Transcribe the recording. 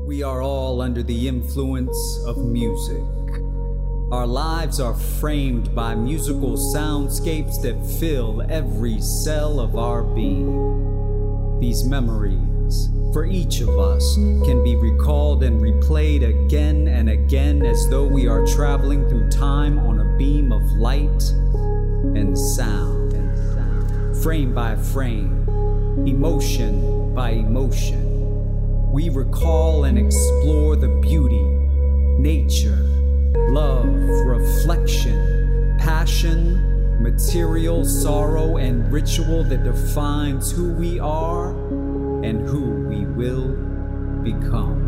We are all under the influence of music. Our lives are framed by musical soundscapes that fill every cell of our being. These memories, for each of us, can be recalled and replayed again and again as though we are traveling through time on a beam of light and sound. Frame by frame, emotion by emotion, we recall and explore the beauty, nature, love, reflection, passion, material, sorrow, and ritual that defines who we are and who we will become.